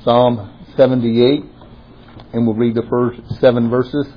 Psalm 78, and we'll read the first 7 verses.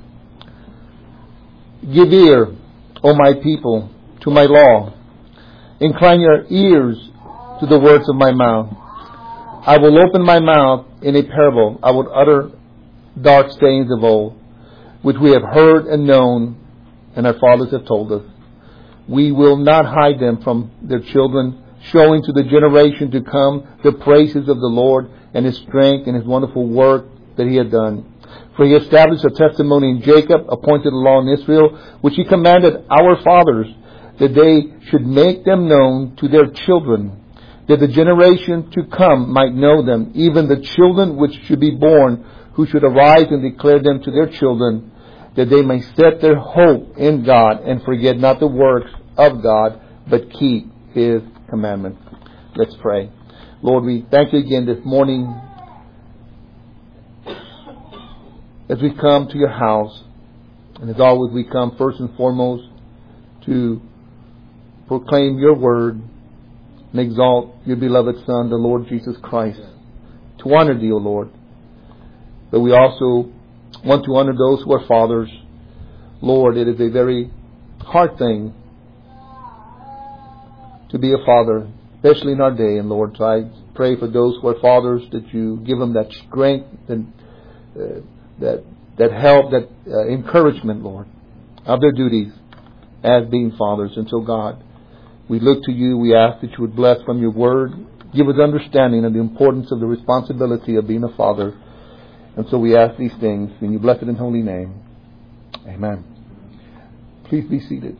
Give ear, O my people, to my law. Incline your ears to the words of my mouth. I will open my mouth in a parable. I will utter dark sayings of old, which we have heard and known, and our fathers have told us. We will not hide them from their children, showing to the generation to come the praises of the Lord and His strength and His wonderful work that He had done. For He established a testimony in Jacob, appointed a law in Israel, which He commanded our fathers, that they should make them known to their children, that the generation to come might know them, even the children which should be born, who should arise and declare them to their children, that they may set their hope in God and forget not the works of God, but keep His commandments. Let's pray. Lord, we thank You again this morning as we come to Your house. And as always, we come first and foremost to proclaim Your word and exalt Your beloved Son, the Lord Jesus Christ, to honor Thee, O Lord. But we also want to honor those who are fathers. Lord, it is a very hard thing to be a father, especially in our day. And Lord, so I pray for those who are fathers, that You give them that strength and that help, that encouragement, Lord, of their duties as being fathers. And so, God, we look to You. We ask that You would bless from Your word. Give us understanding of the importance of the responsibility of being a father. And so we ask these things in Your blessed and holy name. Amen. Please be seated.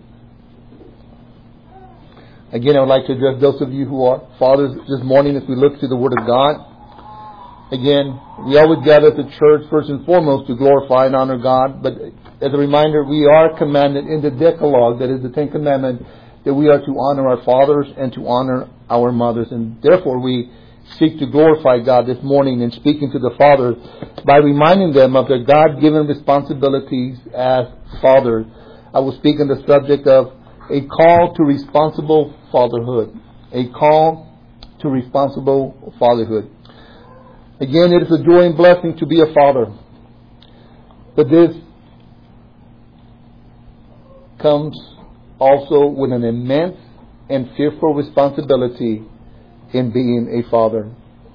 Again, I would like to address those of you who are fathers this morning as we look to the Word of God. Again, we always gather at the church first and foremost to glorify and honor God. But as a reminder, we are commanded in the Decalogue, that is the Ten Commandments, that we are to honor our fathers and to honor our mothers. And therefore we seek to glorify God this morning in speaking to the fathers by reminding them of their God-given responsibilities as fathers. I will speak on the subject of a call to responsible fatherhood. A call to responsible fatherhood. Again, it is a joy and blessing to be a father. But this comes also with an immense and fearful responsibility in being a father.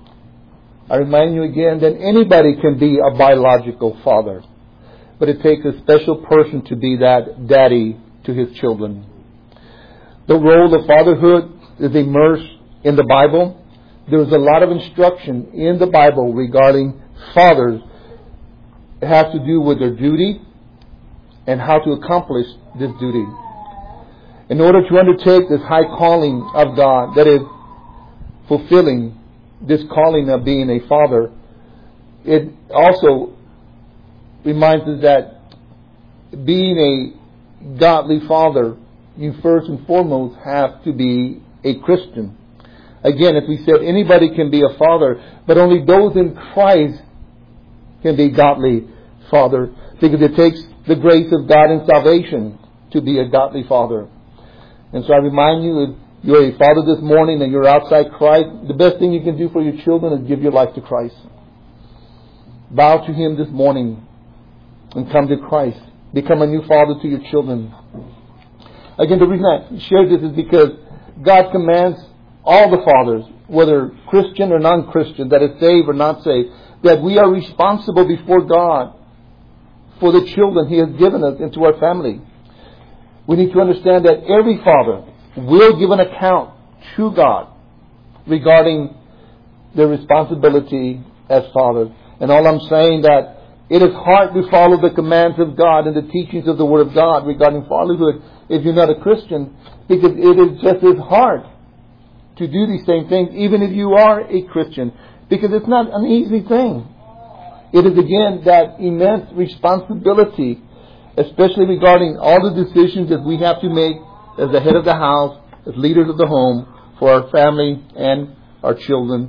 I remind you again that anybody can be a biological father, but it takes a special person to be that daddy to his children. The role of fatherhood is immersed in the Bible. There's a lot of instruction in the Bible regarding fathers. It has to do with their duty and how to accomplish this duty. In order to undertake this high calling of God, that is, fulfilling this calling of being a father, it also reminds us that being a godly father, you first and foremost have to be a Christian. Again, as we said, anybody can be a father, but only those in Christ can be godly father, because it takes the grace of God in salvation to be a godly father. And so I remind you, if you're a father this morning and you're outside Christ, the best thing you can do for your children is give your life to Christ. Bow to Him this morning and come to Christ. Become a new father to your children. Again, the reason I share this is because God commands all the fathers, whether Christian or non-Christian, that is saved or not saved, that we are responsible before God for the children He has given us into our family. We need to understand that every father will give an account to God regarding their responsibility as fathers. And all I'm saying that it is hard to follow the commands of God and the teachings of the Word of God regarding fatherhood if you're not a Christian, because it is just as hard to do these same things even if you are a Christian, because it's not an easy thing. It is again that immense responsibility, especially regarding all the decisions that we have to make as the head of the house, as leaders of the home, for our family and our children.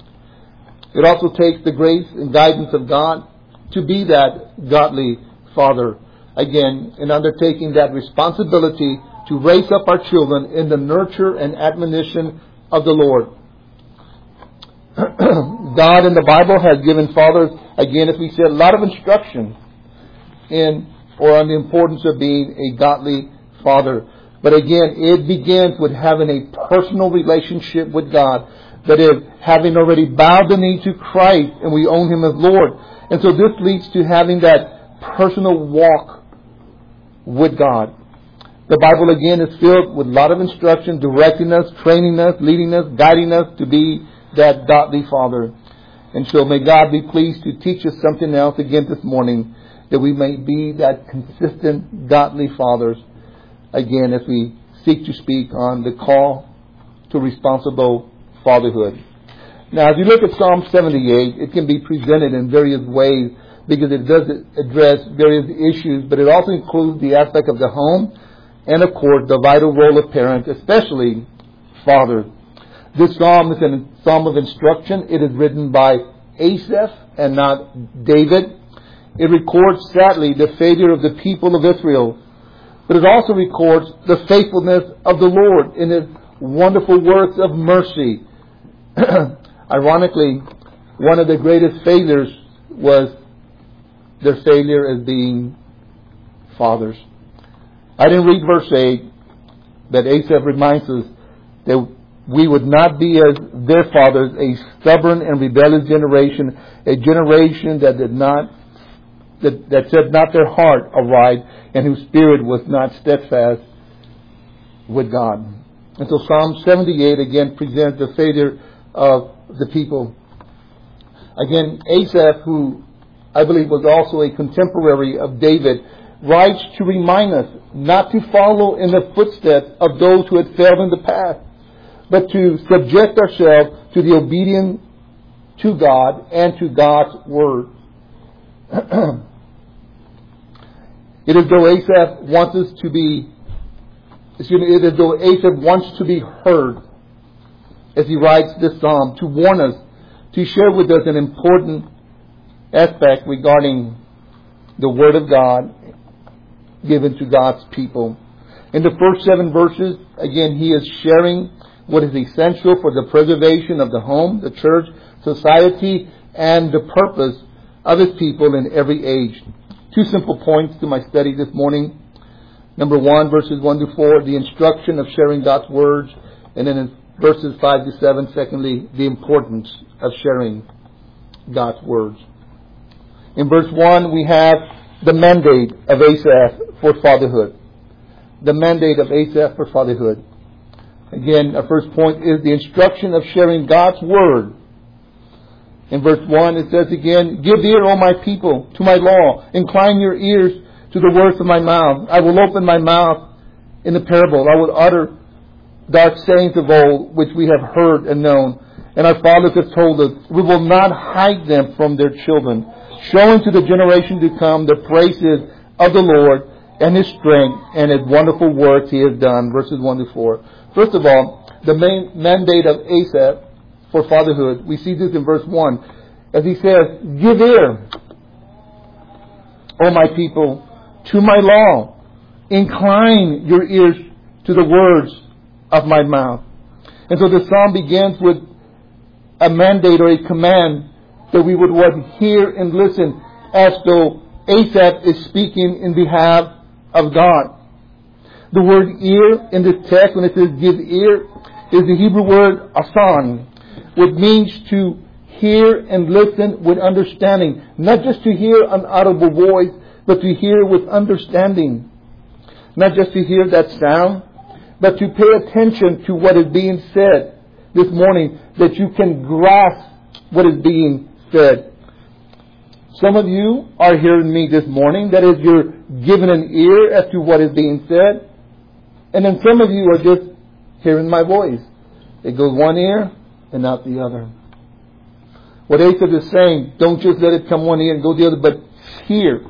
It also takes the grace and guidance of God to be that godly father. Again, in undertaking that responsibility to raise up our children in the nurture and admonition of the Lord. God in the Bible has given fathers, again, as we said, a lot of instruction on the importance of being a godly father. But again, it begins with having a personal relationship with God. That is, having already bowed the knee to Christ and we own Him as Lord. And so this leads to having that personal walk with God. The Bible again is filled with a lot of instruction, directing us, training us, leading us, guiding us to be that godly father. And so may God be pleased to teach us something else again this morning, that we may be that consistent godly fathers again as we seek to speak on the call to responsible fatherhood. Now, as you look at Psalm 78, it can be presented in various ways because it does address various issues, but it also includes the aspect of the home and, of course, the vital role of parents, especially fathers. This psalm is a psalm of instruction. It is written by Asaph and not David. It records, sadly, the failure of the people of Israel, but it also records the faithfulness of the Lord in His wonderful works of mercy. Ironically, one of the greatest failures was their failure as being fathers. I didn't read verse 8, but Asaph reminds us that we would not be as their fathers, a stubborn and rebellious generation, a generation that set not their heart aright and whose spirit was not steadfast with God. And so Psalm 78 again presents the failure of the people. Again, Asaph, who I believe was also a contemporary of David, writes to remind us not to follow in the footsteps of those who had failed in the past, but to subject ourselves to the obedience to God and to God's Word. It is though Asaph wants us to be, it is though Asaph wants to be heard as he writes this psalm, to warn us, to share with us an important aspect regarding the Word of God given to God's people. In the first 7 verses, again, he is sharing what is essential for the preservation of the home, the church, society, and the purpose of His people in every age. 2 simple points to my study this morning. Number 1, verses 1 to 4, the instruction of sharing God's words. And then in verses 5 to 7, secondly, the importance of sharing God's words. In verse 1, we have the mandate of Asaph for fatherhood. The mandate of Asaph for fatherhood. Again, our first point is the instruction of sharing God's Word. In verse 1, it says again, "Give ear, O my people, to my law. Incline your ears to the words of my mouth. I will open my mouth in the parable. I will utter dark sayings of old, which we have heard and known. And our fathers have told us, we will not hide them from their children, showing to the generation to come the praises of the Lord and His strength and His wonderful works He has done." Verses 1 to 4. First of all, the main mandate of Asaph for fatherhood, we see this in verse 1. As he says, "Give ear, O my people, to my law. Incline your ears to the words of my mouth." And so the psalm begins with a mandate or a command that we would hear and listen as though Asaph is speaking in behalf of God. The word ear in this text, when it says give ear, is the Hebrew word asan, which means to hear and listen with understanding. Not just to hear an audible voice, but to hear with understanding. Not just to hear that sound, but to pay attention to what is being said this morning, that you can grasp what is being said. Some of you are hearing me this morning, that is, you're given an ear as to what is being said. And then some of you are just hearing my voice. It goes one ear and out the other. What Asaph is saying, don't just let it come one ear and go the other, but hear.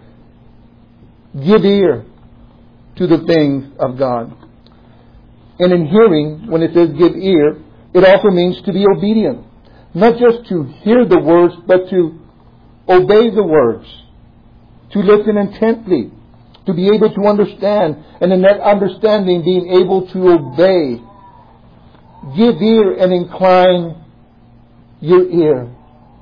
Give ear to the things of God. And in hearing, when it says give ear, it also means to be obedient. Not just to hear the words, but to obey the words. To listen intently. To be able to understand. And in that understanding, being able to obey. Give ear and incline your ear.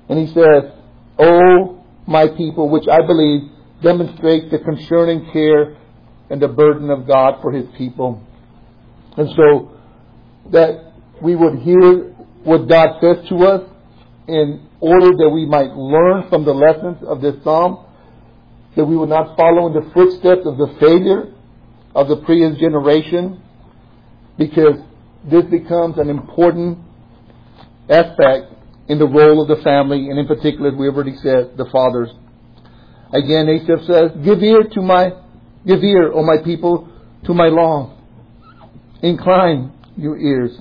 And he says, "O my people," which I believe demonstrates the concerning care and the burden of God for His people. And so that we would hear what God says to us in order that we might learn from the lessons of this psalm, that we would not follow in the footsteps of the failure of the previous generation, because this becomes an important aspect in the role of the family, and in particular, as we already said, the fathers. Again, Asaph says, Give ear, O my people, to my law. Incline your ears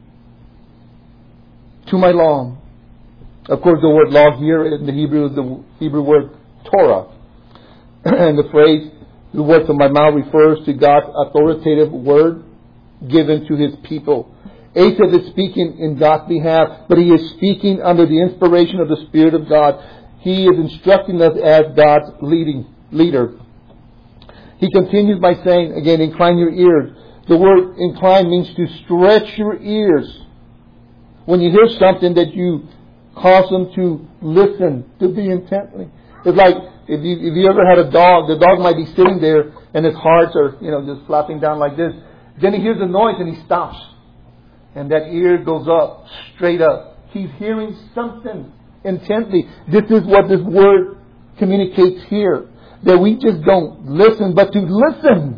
to my law. Of course, the word law here in the Hebrew is the Hebrew word Torah. And the phrase, the words of my mouth, refers to God's authoritative word given to His people. Asaph is speaking in God's behalf, but he is speaking under the inspiration of the Spirit of God. He is instructing us as God's leader. He continues by saying, again, incline your ears. The word incline means to stretch your ears. When you hear something that you cause them to listen, to be intently. It's like if you ever had a dog, the dog might be sitting there and his hearts are, just flapping down like this. Then he hears a noise and he stops. And that ear goes up, straight up. He's hearing something intently. This is what this word communicates here. That we just don't listen, but to listen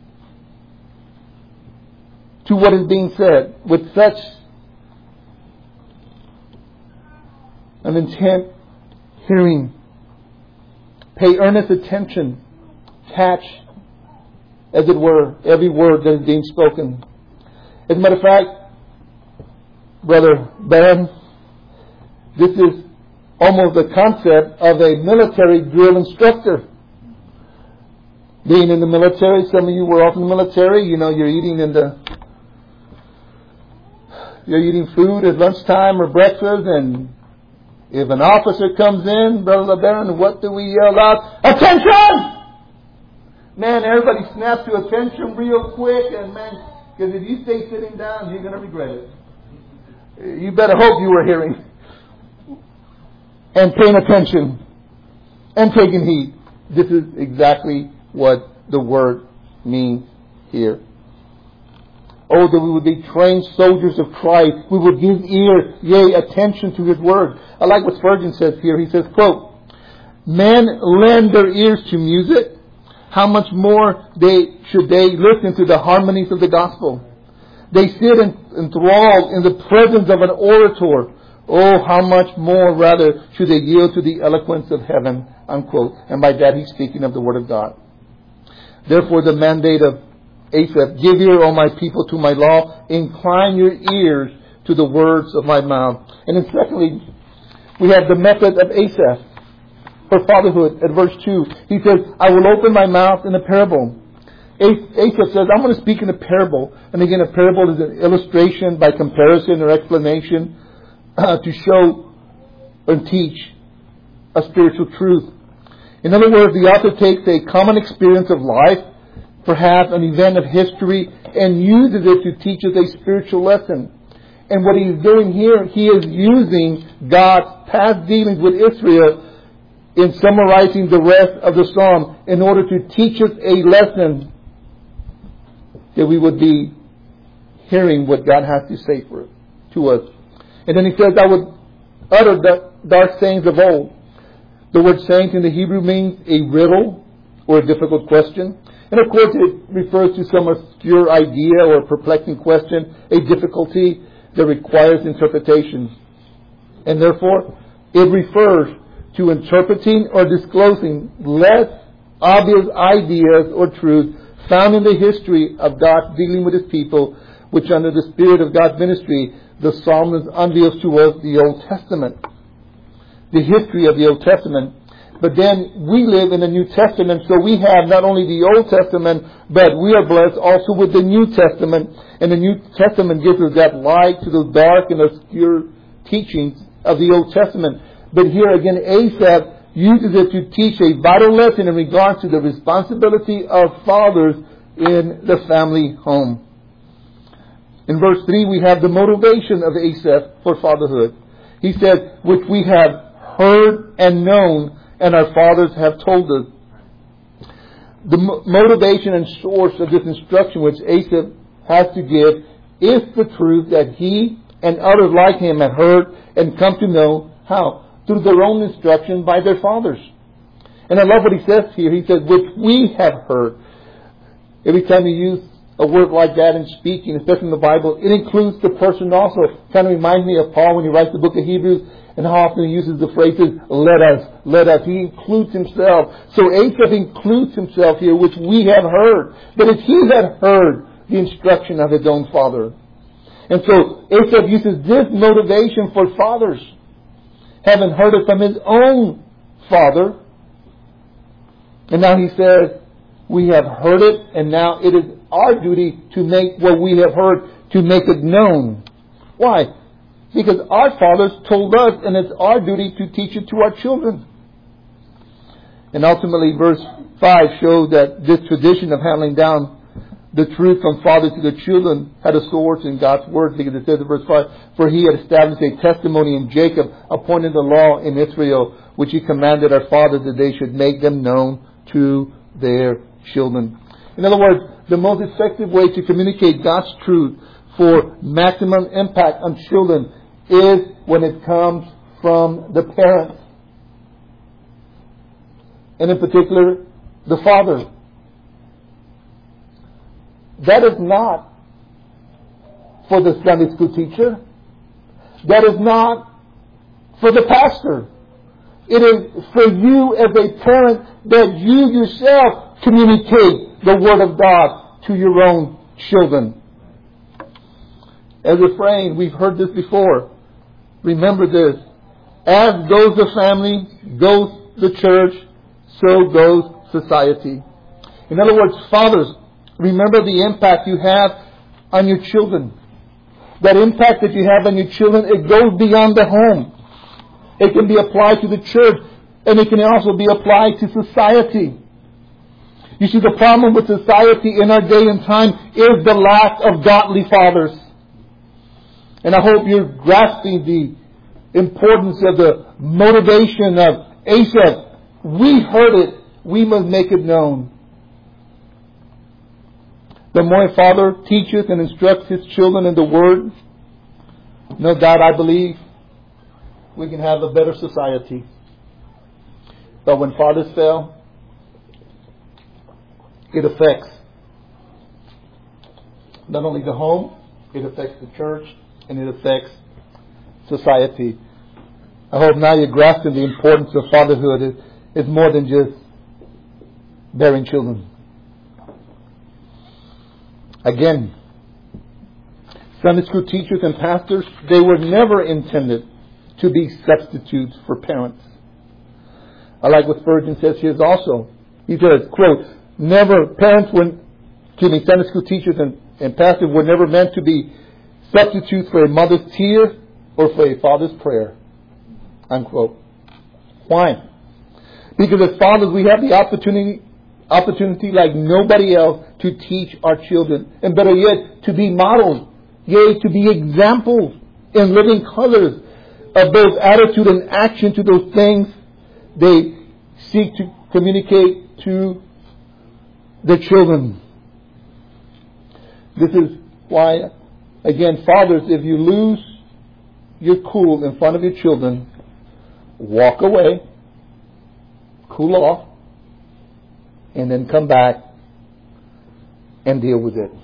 to what is being said with such an intent hearing. Pay earnest attention. Catch, as it were, every word that is being spoken. As a matter of fact, Brother Ben, this is almost the concept of a military drill instructor. Being in the military, some of you were off in the military, you're eating food at lunchtime or breakfast, and if an officer comes in, Brother LeBaron, what do we yell out? Attention! Man, everybody snaps to attention real quick, and because if you stay sitting down, you're going to regret it. You better hope you were hearing and paying attention and taking heed. This is exactly what the word means here. Oh, that we would be trained soldiers of Christ. We would give ear, yea, attention to His word. I like what Spurgeon says here. He says, quote, Men lend their ears to music. How much more should they listen to the harmonies of the gospel? They sit enthralled in the presence of an orator. Oh, how much more rather should they yield to the eloquence of heaven, unquote. And by that he's speaking of the Word of God. Therefore the mandate of Asaph, Give ear, O my people, to my law. Incline your ears to the words of my mouth. And then secondly, we have the method of Asaph for fatherhood at verse 2. He says, I will open my mouth in a parable. Asaph says, I'm going to speak in a parable. And again, a parable is an illustration by comparison or explanation to show and teach a spiritual truth. In other words, the author takes a common experience of life, perhaps an event of history, and uses it to teach us a spiritual lesson. And what he's doing here, he is using God's past dealings with Israel in summarizing the rest of the psalm in order to teach us a lesson that we would be hearing what God has to say to us. And then he says, I would utter the dark sayings of old. The word sayings in the Hebrew means a riddle or a difficult question. And of course it refers to some obscure idea or perplexing question, a difficulty that requires interpretation. And therefore it refers to interpreting or disclosing less obvious ideas or truths found in the history of God dealing with His people, which under the Spirit of God's ministry, the psalmist unveils to us the Old Testament, the history of the Old Testament. But then we live in the New Testament, so we have not only the Old Testament, but we are blessed also with the New Testament. And the New Testament gives us that light to the dark and obscure teachings of the Old Testament. But here again, Asaph uses it to teach a vital lesson in regards to the responsibility of fathers in the family home. In verse 3, we have the motivation of Asaph for fatherhood. He said, which we have heard and known, and our fathers have told us. The motivation and source of this instruction which Asa has to give is the truth that he and others like him have heard and come to know. How? Through their own instruction by their fathers. And I love what he says here. He says, which we have heard. Every time you use a word like that in speaking, especially in the Bible, it includes the person also. Kind of reminds me of Paul when he writes the book of Hebrews, and how often he uses the phrases, let us. He includes himself. So Asaph includes himself here, which we have heard. But it's he that heard the instruction of his own father. And so Asaph uses this motivation for fathers, having heard it from his own father. And now he says, we have heard it, and now it is our duty to make what we have heard, to make it known. Why? Because our fathers told us, and it's our duty to teach it to our children. And ultimately, verse 5 shows that this tradition of handing down the truth from father to the children had a source in God's Word, because it says in verse 5, for he had established a testimony in Jacob, appointed the law in Israel, which he commanded our fathers that they should make them known to their children. In other words, the most effective way to communicate God's truth for maximum impact on children is when it comes from the parents. And in particular, the father. That is not for the Sunday school teacher. That is not for the pastor. It is for you as a parent that you yourself communicate the Word of God to your own children. As a refrain, we've heard this before. Remember this. As goes the family, goes the church, so goes society. In other words, fathers, remember the impact you have on your children. That impact that you have on your children, it goes beyond the home. It can be applied to the church, and it can also be applied to society. You see, the problem with society in our day and time is the lack of godly fathers. And I hope you're grasping the importance of the motivation of Asaph. We heard it. We must make it known. The more a father teaches and instructs his children in the Word, no doubt I believe we can have a better society. But when fathers fail, it affects not only the home, it affects the church, and it affects society. I hope now you're grasping the importance of fatherhood. It's more than just bearing children. Again, Sunday school teachers and pastors, they were never intended to be substitutes for parents. I like what Spurgeon says here also. He says, quote, Sunday school teachers and pastors were never meant to be substitutes for a mother's tears or for a father's prayer. Unquote. Why? Because as fathers we have the opportunity like nobody else to teach our children. And better yet, to be models. Yea, to be examples in living colors of both attitude and action to those things they seek to communicate to the children. This is why, again, fathers, if you lose your cool in front of your children, walk away, cool off, and then come back and deal with it.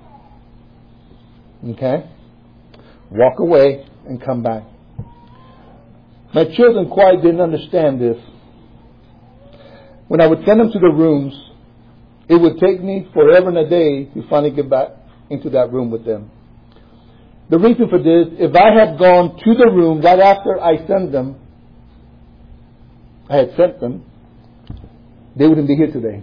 Okay? Walk away and come back. My children quite didn't understand this. When I would send them to the rooms, it would take me forever and a day to finally get back into that room with them. The reason for this, if I had gone to the room right after I had sent them, they wouldn't be here today.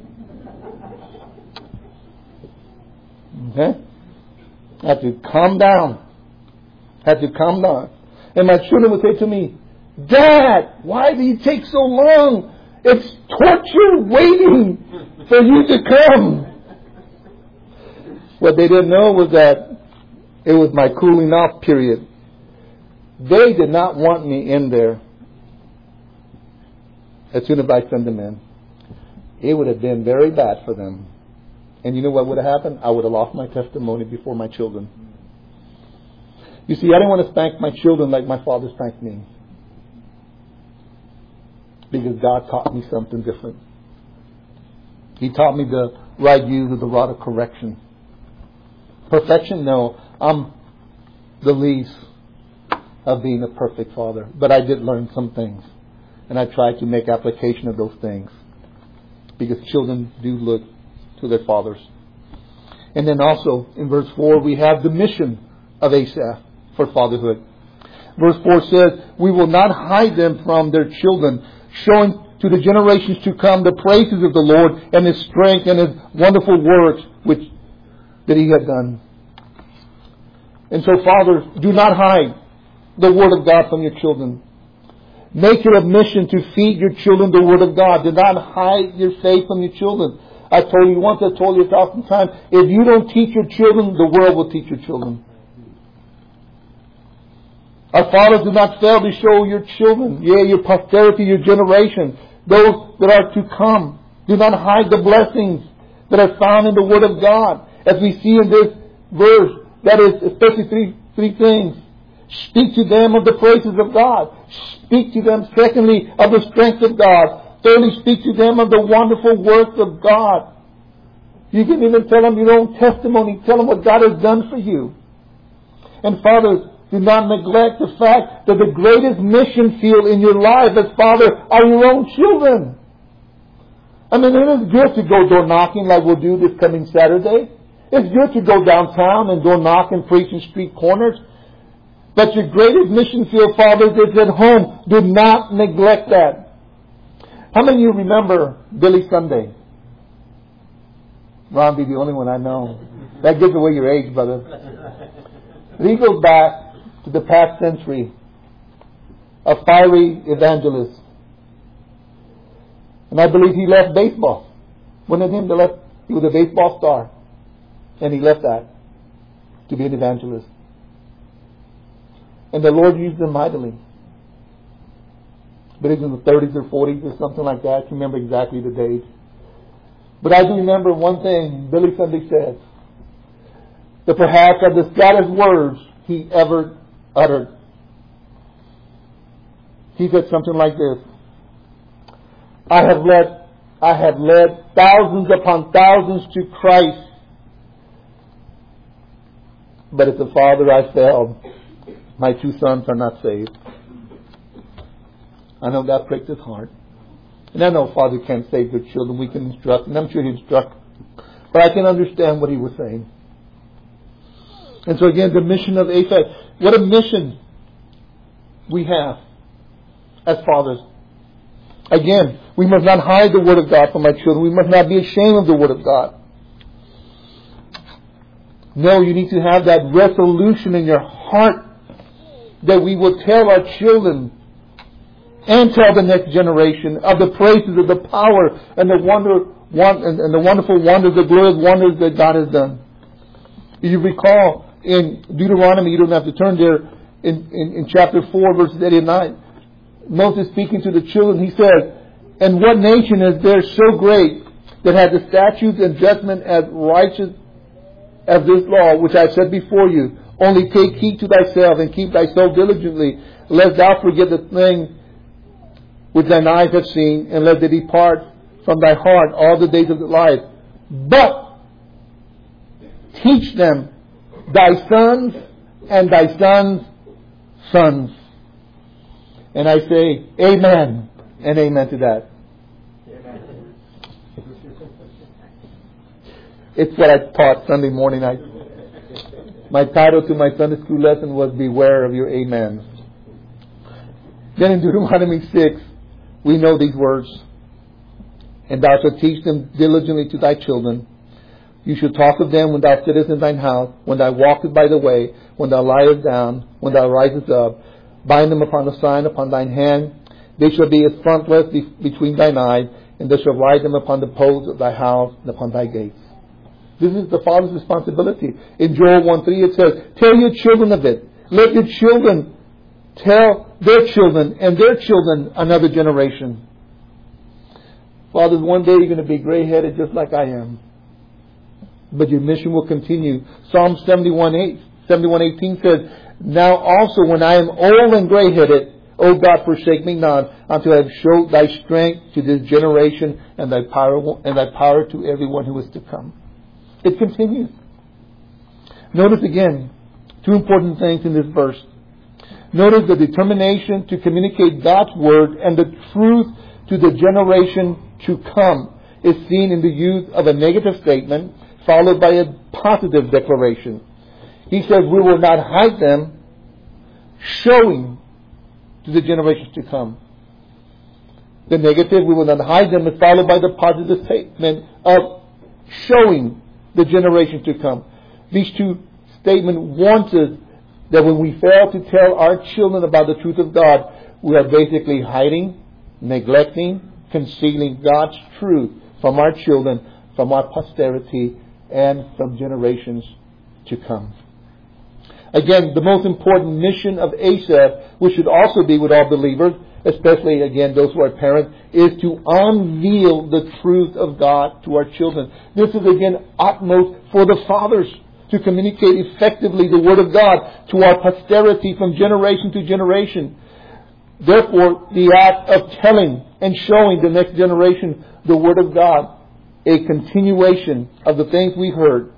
Okay? I had to calm down. And my children would say to me, Dad, why do you take so long? It's torture waiting for you to come. What they didn't know was that it was my cooling off period. They did not want me in there. as soon as I send them in. It would have been very bad for them. And you know what would have happened? I would have lost my testimony before my children. You see, I didn't want to spank my children like my father spanked me. Because God taught me something different. He taught me the right use of the rod of correction. Perfection? No. I'm the least of being a perfect father. But I did learn some things. And I tried to make application of those things. Because children do look to their fathers. And then also, in verse 4, we have the mission of Asaph for fatherhood. Verse 4 says, we will not hide them from their children, showing to the generations to come the praises of the Lord and His strength and His wonderful works that He had done. And so, fathers, do not hide the Word of God from your children. Make it a mission to feed your children the Word of God. Do not hide your faith from your children. I told you once, I told you 1,000 times, if you don't teach your children, the world will teach your children. Our fathers, do not fail to show your children, your posterity, your generation, those that are to come. Do not hide the blessings that are found in the Word of God. As we see in this verse, that is especially three things. Speak to them of the praises of God. Speak to them, secondly, of the strength of God. Thirdly, speak to them of the wonderful works of God. You can even tell them your own testimony. Tell them what God has done for you. And fathers, do not neglect the fact that the greatest mission field in your life as father are your own children. I mean, it is good to go door knocking like we'll do this coming Saturday. It's good to go downtown and door knock and preach in street corners. But your greatest mission field, fathers, is at home. Do not neglect that. How many of you remember Billy Sunday? Ron be the only one I know. That gives away your age, brother. He goes back to the past century, a fiery evangelist. And I believe he left baseball. Wasn't it him that left? He was a baseball star. And he left that to be an evangelist. And the Lord used him mightily. But he's in the 30s or 40s or something like that. I can't remember exactly the date. But I do remember one thing Billy Sunday said. That perhaps are the saddest words he ever uttered. He said something like this. I have led thousands upon thousands to Christ. But as a father I failed. My 2 sons are not saved. I know that pricked his heart. And I know father can't save their children. We can instruct, and I'm sure he instructed. But I can understand what he was saying. And so again, the mission of Asaph. What a mission we have as fathers. Again, we must not hide the Word of God from our children. We must not be ashamed of the Word of God. No, you need to have that resolution in your heart that we will tell our children and tell the next generation of the praises of the power and the wonderful wonders, the glorious wonders that God has done. You recall in Deuteronomy, you don't have to turn there, in chapter 4, verses 8 and 9, Moses speaking to the children, he says, and what nation is there so great that has the statutes and judgment as righteous as this law, which I set before you? Only take heed to thyself and keep thyself diligently, lest thou forget the thing which thine eyes have seen, and let it depart from thy heart all the days of thy life. But teach them thy sons and thy sons' sons. And I say, amen and amen to that. Amen. It's what I taught Sunday morning. My title to my Sunday school lesson was Beware of Your Amens. Then in Deuteronomy 6, we know these words. And thou shalt teach them diligently to thy children. You shall talk of them when thou sittest in thine house, when thou walkest by the way, when thou liest down, when thou risest up. Bind them upon a sign upon thine hand. They shall be as frontlets between thine eyes, and thou shalt write them upon the posts of thy house and upon thy gates. This is the father's responsibility. In Joel 1:3 it says, tell your children of it. Let your children tell their children and their children another generation. Fathers, one day you're going to be gray-headed just like I am. But your mission will continue. Psalm 71:18 says, now also when I am old and gray-headed, O God, forsake me not, until I have showed thy strength to this generation and thy power to everyone who is to come. It continues. Notice again, two important things in this verse. Notice the determination to communicate God's word and the truth to the generation to come is seen in the use of a negative statement followed by a positive declaration. He says, we will not hide them, showing to the generations to come. The negative, we will not hide them, is followed by the positive statement of showing the generation to come. These two statements warn us that when we fail to tell our children about the truth of God, we are basically hiding, neglecting, concealing God's truth from our children, from our posterity, and from generations to come. Again, the most important mission of Asaph, which should also be with all believers, especially, again, those who are parents, is to unveil the truth of God to our children. This is, again, utmost for the fathers to communicate effectively the Word of God to our posterity from generation to generation. Therefore, the act of telling and showing the next generation the Word of God, a continuation of the things we heard,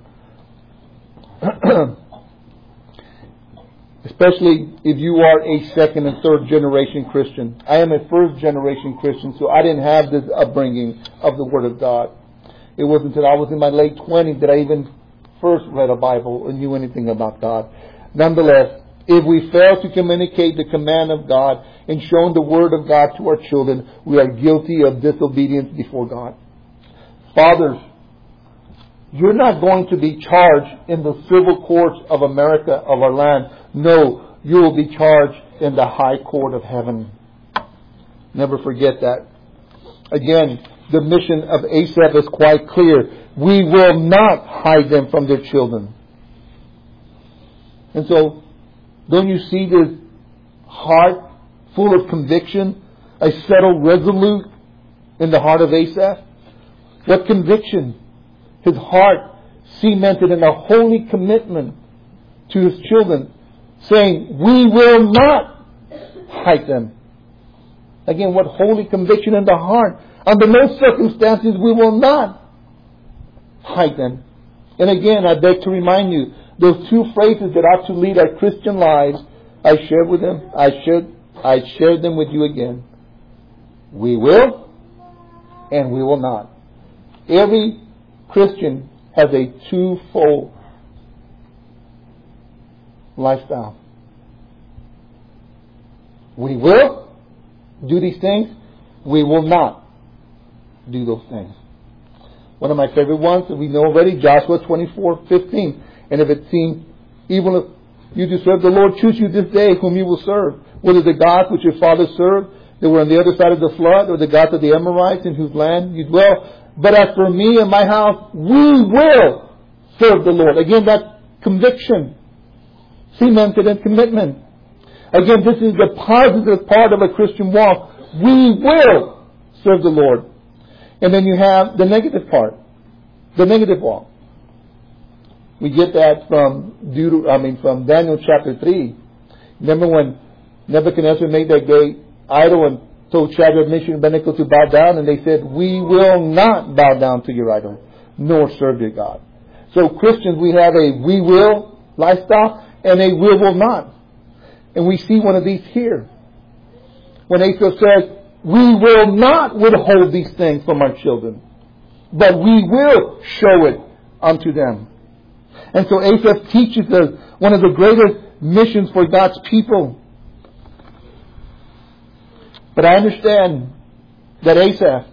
especially if you are a second and third generation Christian. I am a first generation Christian, so I didn't have this upbringing of the Word of God. It wasn't until I was in my late 20s that I even first read a Bible or knew anything about God. Nonetheless, if we fail to communicate the command of God and show the Word of God to our children, we are guilty of disobedience before God. Fathers, you're not going to be charged in the civil courts of America, of our land. No, you will be charged in the high court of heaven. Never forget that. Again, the mission of Asaph is quite clear. We will not hide them from their children. And so, don't you see this heart full of conviction, a settled resolute in the heart of Asaph? What conviction? His heart cemented in a holy commitment to his children, saying, we will not hide them. Again, what holy conviction in the heart. Under no circumstances we will not hide them. And again, I beg to remind you, those two phrases that ought to lead our Christian lives, I shared with them. I shared them with you again. We will and we will not. Every Christian has a twofold lifestyle. We will do these things. We will not do those things. One of my favorite ones that we know already, Joshua 24:15. And if it seems evil of you to serve the Lord, choose you this day whom you will serve. Whether the gods which your fathers served, that were on the other side of the flood, or the gods of the Amorites in whose land you dwell. But as for me and my house, we will serve the Lord. Again, that conviction, cemented in commitment. Again, this is the positive part of a Christian walk. We will serve the Lord. And then you have the negative part, the negative walk. We get that from Daniel chapter 3. Remember when Nebuchadnezzar made that great idol and told Shadrach, Meshach, and Abednego to bow down, and they said, we will not bow down to your idol, nor serve your God. So Christians, we have a we will lifestyle and a we will not. And we see one of these here. When Asaph says, we will not withhold these things from our children, but we will show it unto them. And so Asaph teaches us one of the greatest missions for God's people. But I understand that Asaph,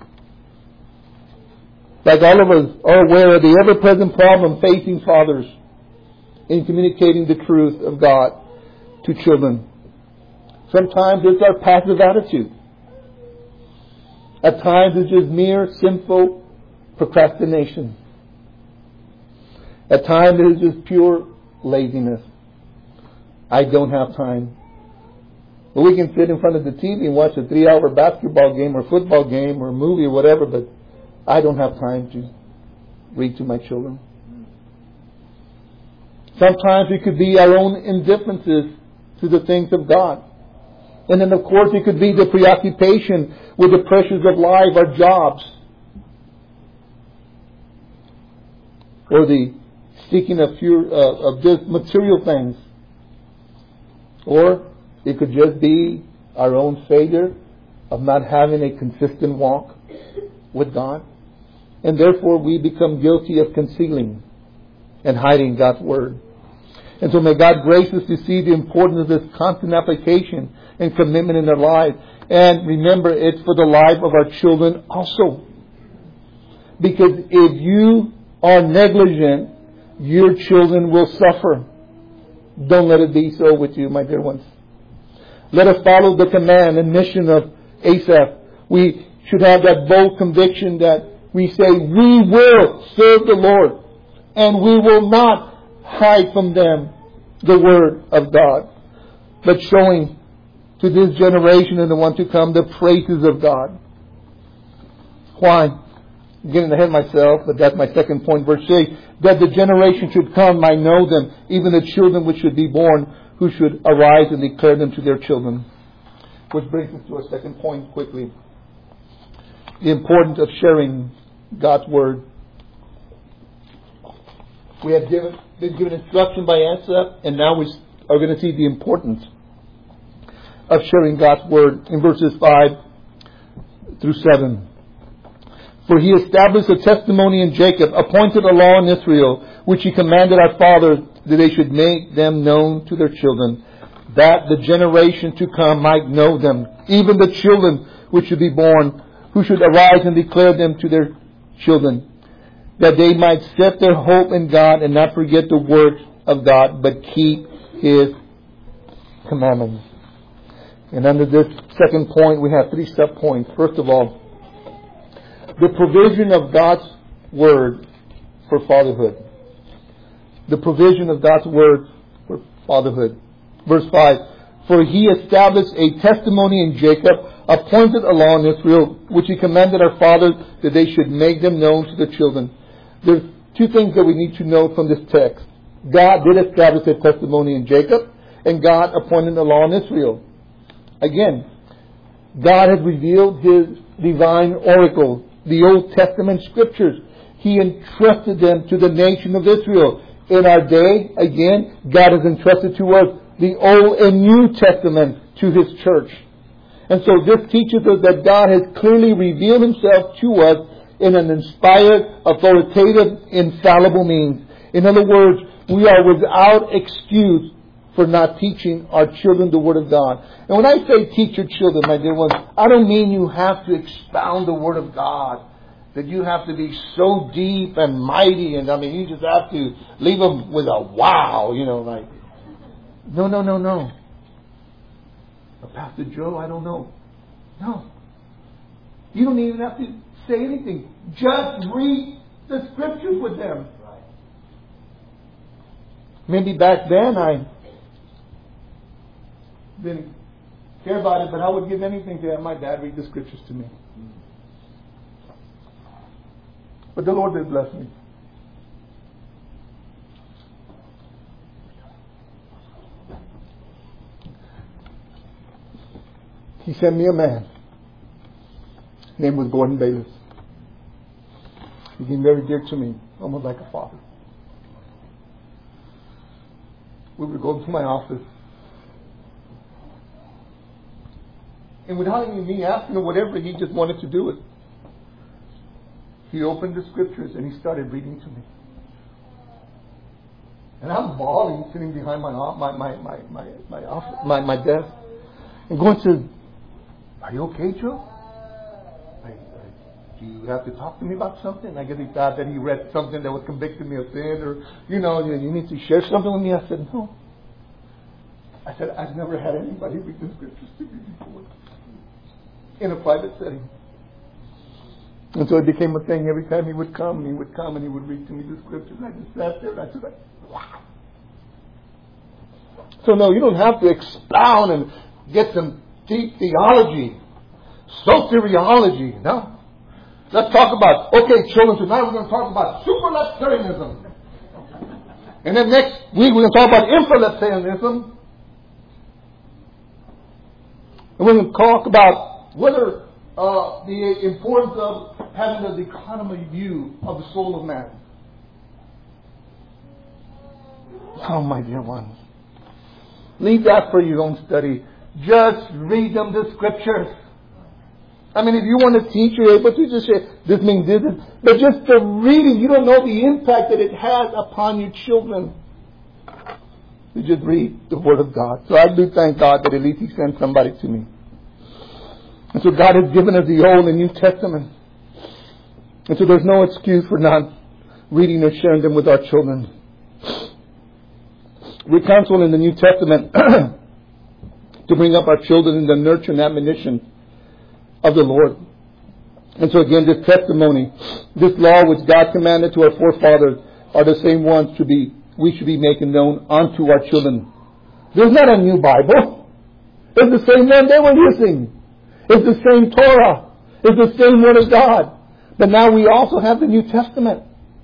like all of us, are aware of the ever-present problem facing fathers in communicating the truth of God to children. Sometimes it's our passive attitude. At times it's just mere sinful procrastination. At times it is just pure laziness. I don't have time. But we can sit in front of the TV and watch a 3-hour basketball game or football game or movie or whatever, but I don't have time to read to my children. Sometimes it could be our own indifferences to the things of God. And then of course it could be the preoccupation with the pressures of life, our jobs. Or the seeking of just material things. Or it could just be our own failure of not having a consistent walk with God. And therefore we become guilty of concealing and hiding God's Word. And so may God grace us to see the importance of this constant application and commitment in their life. And remember, it's for the life of our children also. Because if you are negligent, your children will suffer. Don't let it be so with you, my dear ones. Let us follow the command and mission of Asaph. We should have that bold conviction that we say, we will serve the Lord, and we will not hide from them the Word of God, but showing to this generation and the one to come the praises of God. Why? I'm getting ahead of myself, but that's my second point. Verse 8, that the generation should come might know them, even the children which should be born, who should arise and declare them to their children. Which brings us to our second point quickly. The importance of sharing God's Word. We have been given instruction by Asaph, and now we are going to see the importance of sharing God's Word in verses 5 through 7. For He established a testimony in Jacob, appointed a law in Israel, which He commanded our fathers that they should make them known to their children, that the generation to come might know them, even the children which should be born, who should arise and declare them to their children, that they might set their hope in God and not forget the works of God, but keep His commandments. And under this second point, we have 3 sub-points. First of all, the provision of God's Word for fatherhood. The provision of God's Word for fatherhood. Verse 5, for He established a testimony in Jacob, appointed a law in Israel, which He commanded our fathers that they should make them known to their children. There's 2 things that we need to know from this text. God did establish a testimony in Jacob, and God appointed a law in Israel. Again, God has revealed His divine oracles, the Old Testament scriptures. He entrusted them to the nation of Israel. In our day, again, God has entrusted to us the Old and New Testament to His church. And so this teaches us that God has clearly revealed Himself to us in an inspired, authoritative, infallible means. In other words, we are without excuse for not teaching our children the Word of God. And when I say teach your children, my dear ones, I don't mean you have to expound the Word of God, that you have to be so deep and mighty, and you just have to leave them with a wow, like, no. Pastor Joe, I don't know. No. You don't even have to say anything. Just read the scriptures with them. Right. Maybe back then I didn't care about it, but I would give anything to have my dad read the scriptures to me. But the Lord did bless me. He sent me a man. His name was Gordon Bayless. He became very dear to me, almost like a father. We would go to my office, and without even me asking or whatever, he just wanted to do it. He opened the scriptures and he started reading to me. And I'm bawling, sitting behind my office, my desk, and going to, "Are you okay, Joe? Do you have to talk to me about something?" I guess he thought that he read something that was convicting me of sin, or you need to share something with me. I said, "No." I said, "I've never had anybody read the scriptures to me before in a private setting." And so it became a thing. Every time he would come and he would read to me the scriptures. And I just sat there and I said, "Wow." So no, you don't have to expound and get some deep theology, soteriology. No. Let's talk about, okay, children, tonight we're going to talk about supralapsarianism. And then next week we're going to talk about infralapsarianism. And we're going to talk about whether the importance of having a dichotomy view of the soul of man. Oh, my dear ones. Leave that for your own study. Just read them the scriptures. I mean, if you want to teach, you're able to just say, this means this. But just the reading, you don't know the impact that it has upon your children. You just read the Word of God. So I do thank God that at least He sent somebody to me. And so God has given us the Old and New Testament. And so there's no excuse for not reading or sharing them with our children. We counsel in the New Testament to bring up our children in the nurture and admonition of the Lord. And so again, this testimony, this law which God commanded to our forefathers are the same ones we should be making known unto our children. There's not a new Bible. It's the same one they were using. It's the same Torah. It's the same Word of God. But now we also have the New Testament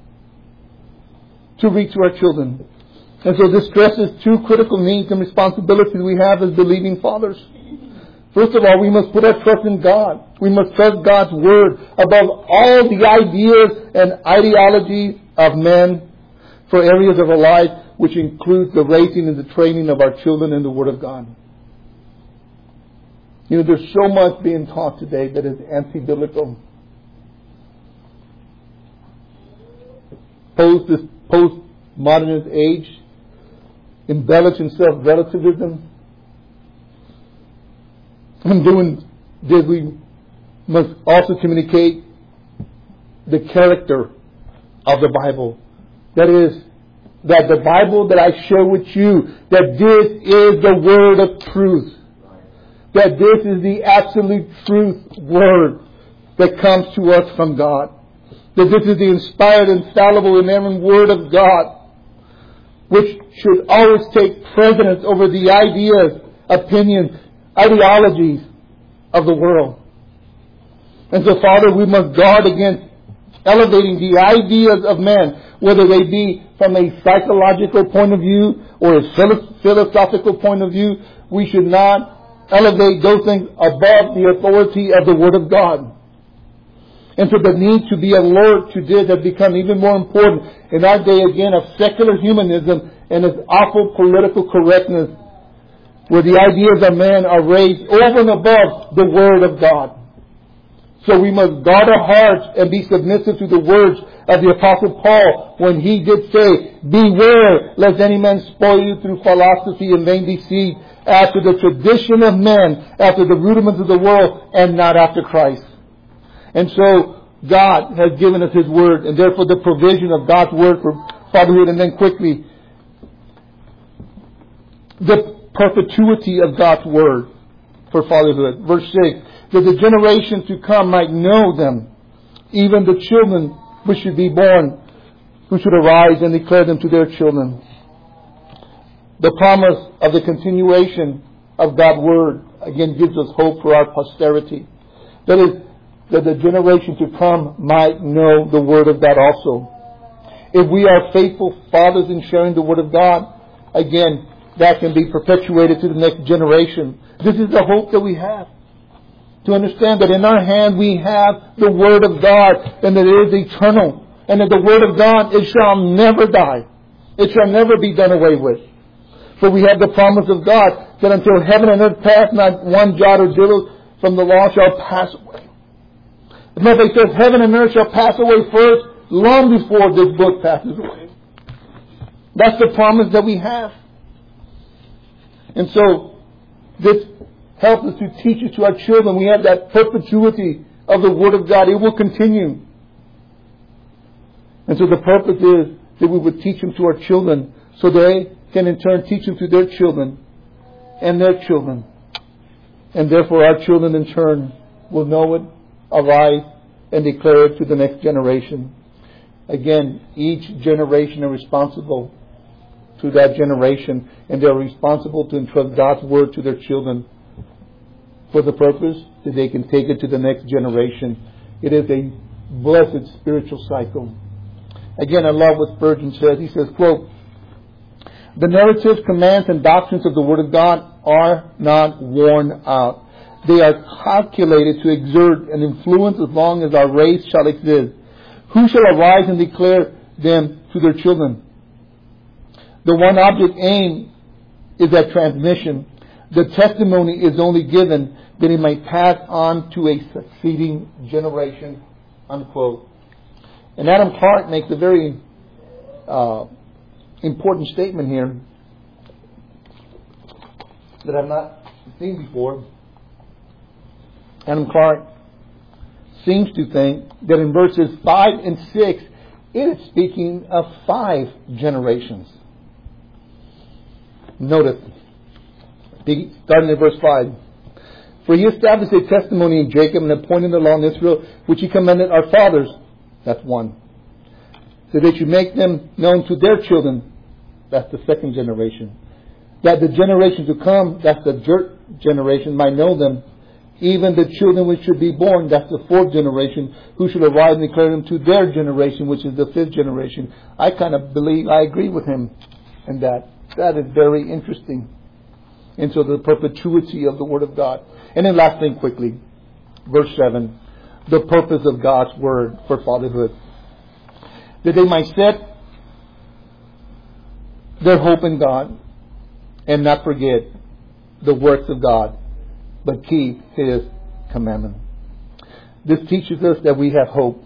to read to our children. And so this stresses two critical needs and responsibilities we have as believing fathers. First of all, we must put our trust in God. We must trust God's Word above all the ideas and ideologies of men for areas of our life, which includes the raising and the training of our children in the Word of God. You know, there's so much being taught today that is anti-biblical. This post-modernist age, embellished in self-relativism. And doing this, we must also communicate the character of the Bible. That is, that the Bible that I share with you, that this is the Word of truth. That this is the absolute truth Word that comes to us from God. That this is the inspired, infallible, inerrant Word of God, which should always take precedence over the ideas, opinions, ideologies of the world. And so, Father, we must guard against elevating the ideas of men, whether they be from a psychological point of view or a philosophical point of view. We should not elevate those things above the authority of the Word of God. And so the need to be alert to this has become even more important in our day again of secular humanism and its awful political correctness, where the ideas of man are raised over and above the Word of God. So we must guard our hearts and be submissive to the words of the Apostle Paul when he did say, beware lest any man spoil you through philosophy and vain deceit, after the tradition of men, after the rudiments of the world, and not after Christ. And so God has given us His Word, and therefore the provision of God's Word for fatherhood. And then quickly, the perpetuity of God's Word for fatherhood. Verse 6, that the generations to come might know them, even the children which should be born, who should arise and declare them to their children. The promise of the continuation of God's Word, again, gives us hope for our posterity. That is, that the generation to come might know the Word of God also. If we are faithful fathers in sharing the Word of God, again, that can be perpetuated to the next generation. This is the hope that we have. To understand that in our hand we have the Word of God, and that it is eternal. And that the Word of God, it shall never die. It shall never be done away with. For we have the promise of God that until heaven and earth pass, not one jot or tittle from the law shall pass away. As matter of fact, it says heaven and earth shall pass away first, long before this book passes away. That's the promise that we have. And so, this helps us to teach it to our children. We have that perpetuity of the Word of God. It will continue. And so the purpose is that we would teach them to our children, so they can in turn teach them to their children and their children. And therefore our children in turn will know it, arise, and declare it to the next generation. Again, each generation is responsible to that generation, and they are responsible to entrust God's Word to their children. for the purpose that they can take it to the next generation. It is a blessed spiritual cycle. Again, I love what Spurgeon says. He says, quote, "The narratives, commands, and doctrines of the Word of God are not worn out. They are calculated to exert an influence as long as our race shall exist. Who shall arise and declare them to their children? The one object aim is at transmission. The testimony is only given that it might pass on to a succeeding generation." Unquote. And Adam Clarke makes a very important statement here that I've not seen before. Adam Clarke seems to think that in verses 5 and 6, it is speaking of 5 generations. Notice, starting at verse 5. "For he established a testimony in Jacob and appointed a law in Israel, which he commanded our fathers." That's 1. "So that you make them known to their children." That's the 2nd generation. "That the generation to come," that's the 3rd generation, "might know them. Even the children which should be born," that's the 4th generation, "who should arise and declare them to their generation," which is the 5th generation. I kind of believe, I agree with him in that. That is very interesting. And so the perpetuity of the Word of God. And then last thing quickly, verse 7, the purpose of God's Word for fatherhood. "That they might set their hope in God and not forget the works of God, but keep His commandment." This teaches us that we have hope.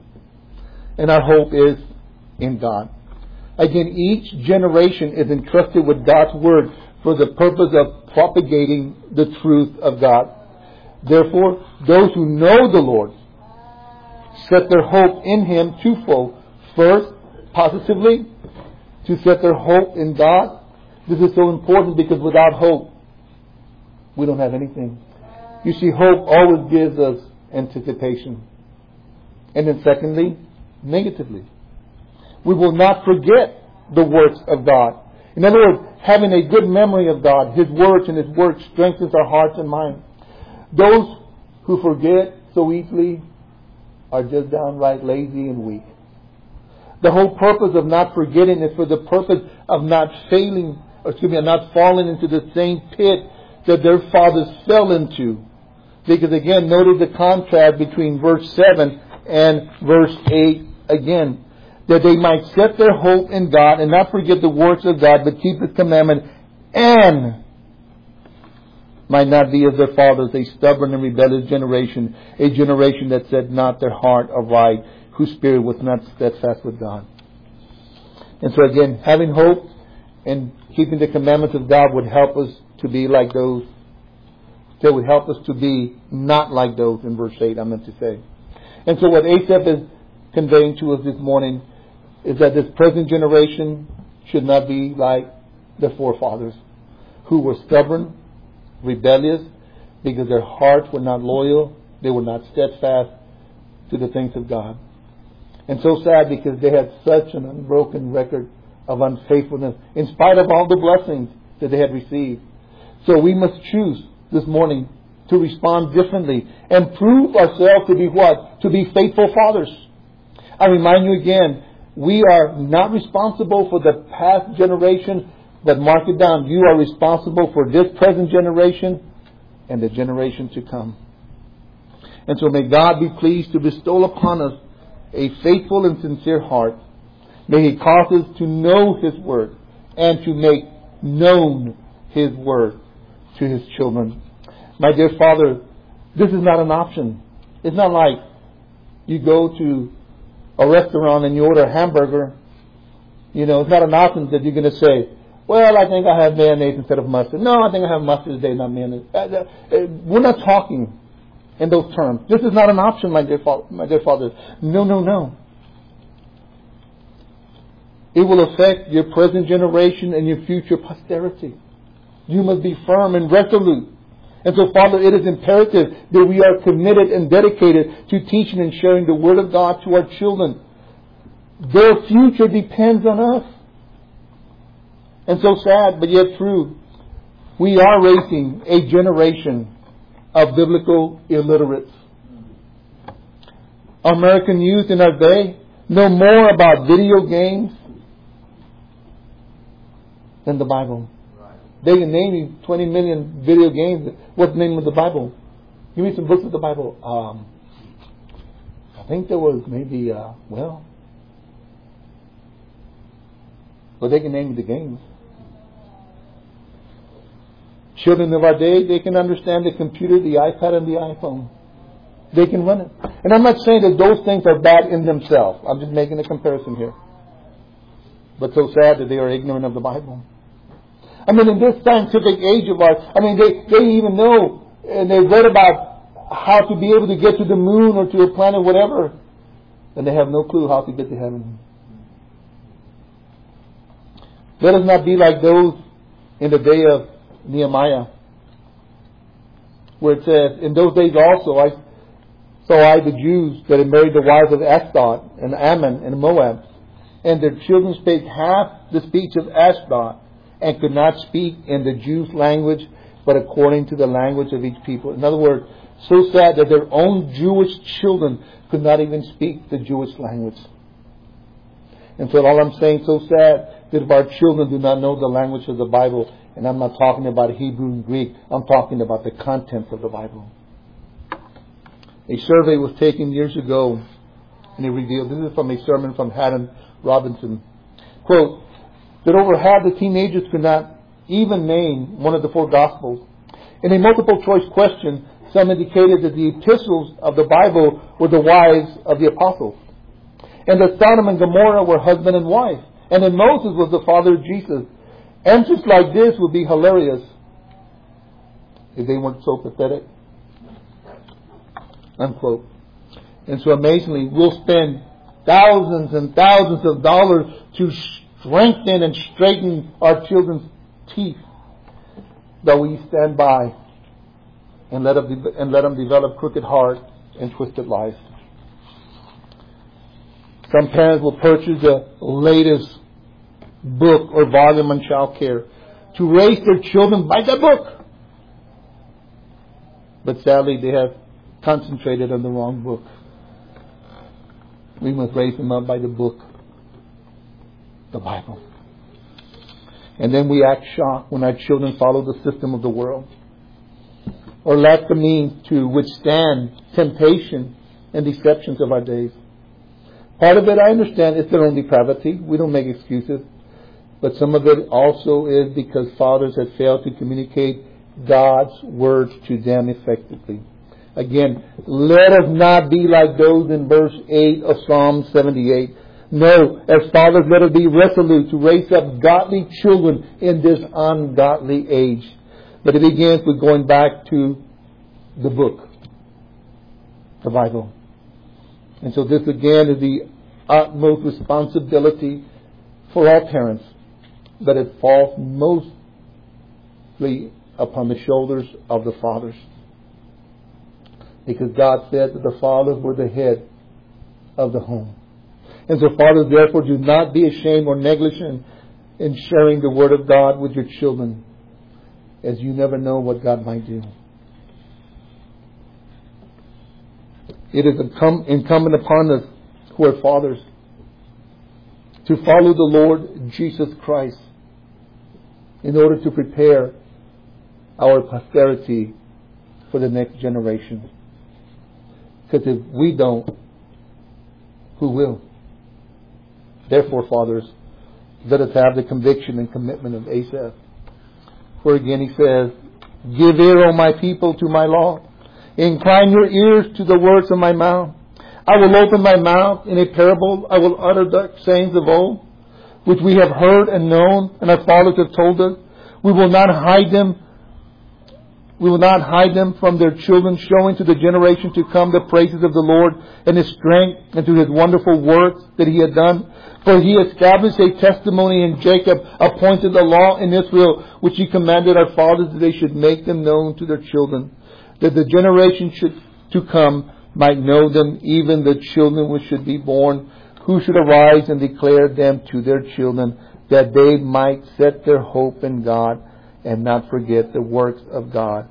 And our hope is in God. Again, each generation is entrusted with God's Word for the purpose of propagating the truth of God. Therefore, those who know the Lord set their hope in Him twofold. First, positively, to set their hope in God. This is so important because without hope, we don't have anything. You see, hope always gives us anticipation. And then secondly, negatively, we will not forget the works of God. In other words, having a good memory of God, His words and His works strengthens our hearts and minds. Those who forget so easily are just downright lazy and weak. The whole purpose of not forgetting is for the purpose of not not falling into the same pit that their fathers fell into. Because again, notice the contrast between verse 7 and verse 8 again. "That they might set their hope in God and not forget the works of God, but keep His commandment, and might not be as their fathers, a stubborn and rebellious generation, a generation that set not their heart aright, whose spirit was not steadfast with God." And so again, having hope and keeping the commandments of God would help us to be like those. That would help us to be not like those in verse 8, I meant to say. And so what Asaph is conveying to us this morning is that this present generation should not be like the forefathers, who were stubborn, rebellious, because their hearts were not loyal, they were not steadfast to the things of God. And so sad because they had such an unbroken record of unfaithfulness in spite of all the blessings that they had received. So we must choose this morning to respond differently and prove ourselves to be what? To be faithful fathers. I remind you again, we are not responsible for the past generation, but mark it down, you are responsible for this present generation and the generation to come. And so may God be pleased to bestow upon us a faithful and sincere heart. May He cause us to know His Word and to make known His Word to His children. My dear Father, this is not an option. It's not like you go to a restaurant and you order a hamburger. It's not an option that you're going to say, "Well, I think I have mayonnaise instead of mustard." "No, I think I have mustard today, not mayonnaise." We're not talking in those terms. This is not an option, my dear Father. No. It will affect your present generation and your future posterity. You must be firm and resolute. And so, Father, it is imperative that we are committed and dedicated to teaching and sharing the Word of God to our children. Their future depends on us. And so sad, but yet true. We are raising a generation of biblical illiterates. American youth in our day know more about video games than the Bible. They can name you 20 million video games. What's the name of the Bible? Give me some books of the Bible. I think there was maybe, but they can name you the games. Children of our day, they can understand the computer, the iPad, and the iPhone. They can run it. And I'm not saying that those things are bad in themselves. I'm just making a comparison here. But so sad that they are ignorant of the Bible. I mean, in this scientific age of ours, I mean, they even know, and they've read about how to be able to get to the moon or to a planet, whatever, and they have no clue how to get to heaven. Let us not be like those in the day of Nehemiah, where it says, in those days also saw I the Jews that had married the wives of Ashdod and Ammon and Moab, and their children spake half the speech of Ashdod, and could not speak in the Jews' language, but according to the language of each people. In other words, so sad that their own Jewish children could not even speak the Jewish language. And so all I'm saying, so sad that if our children do not know the language of the Bible, and I'm not talking about Hebrew and Greek, I'm talking about the contents of the Bible. A survey was taken years ago, and it revealed, this is from a sermon from Haddon Robinson, quote, that over half the teenagers could not even name one of the four Gospels. In a multiple choice question, some indicated that the epistles of the Bible were the wives of the apostles, and that Sodom and Gomorrah were husband and wife, and that Moses was the father of Jesus. Answers like this would be hilarious if they weren't so pathetic. Unquote. And so amazingly, we'll spend thousands and thousands of dollars to strengthen and straighten our children's teeth, but we stand by and let them develop crooked hearts and twisted lives. Some parents will purchase the latest book or volume on child care to raise their children by that book. But sadly, they have concentrated on the wrong book. We must raise them up by the book, the Bible. And then we act shocked when our children follow the system of the world, or lack the means to withstand temptation and deceptions of our days. Part of it, I understand, is their own depravity. We don't make excuses. But some of it also is because fathers have failed to communicate God's words to them effectively. Again, let us not be like those in verse 8 of Psalm 78. No, as fathers, let us be resolute to raise up godly children in this ungodly age. But it begins with going back to the book, the Bible. And so this again is the utmost responsibility for all parents, but it falls mostly upon the shoulders of the fathers. Because God said that the fathers were the head of the home. And so fathers, therefore, do not be ashamed or negligent in sharing the Word of God with your children, as you never know what God might do. It is incumbent upon us who are fathers to follow the Lord Jesus Christ in order to prepare our posterity for the next generation. Because if we don't, who will? Therefore, fathers, let us have the conviction and commitment of Asaph. For again he says, give ear, O my people, to my law. Incline your ears to the words of my mouth. I will open my mouth in a parable. I will utter the sayings of old, which we have heard and known, and our fathers have told us. We will not hide them. We will not hide them from their children, showing to the generation to come the praises of the Lord and His strength, and to His wonderful works that He had done. For He established a testimony in Jacob, appointed a law in Israel, which He commanded our fathers that they should make them known to their children, that the generation to come might know them, even the children which should be born, who should arise and declare them to their children, that they might set their hope in God and not forget the works of God,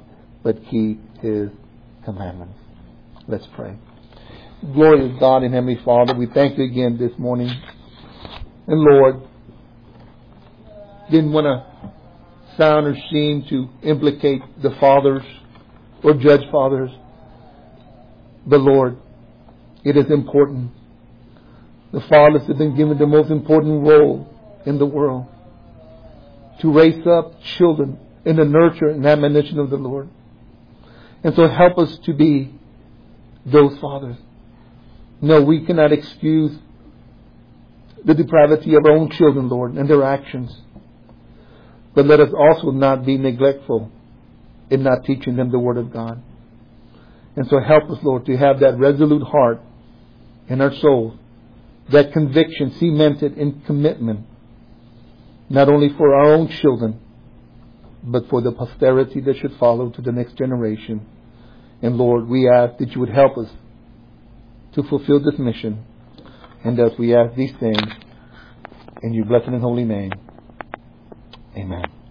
but keep His commandments. Let's pray. Glorious God and Heavenly Father, we thank You again this morning. And Lord, didn't want to sound or seem to implicate the fathers or judge fathers. But Lord, it is important. The fathers have been given the most important role in the world, to raise up children in the nurture and admonition of the Lord. And so help us to be those fathers. No, we cannot excuse the depravity of our own children, Lord, and their actions. But let us also not be neglectful in not teaching them the Word of God. And so help us, Lord, to have that resolute heart in our souls, that conviction cemented in commitment, not only for our own children, but for the posterity that should follow to the next generation. And Lord, we ask that You would help us to fulfill this mission. And thus we ask these things in Your blessed and holy name. Amen.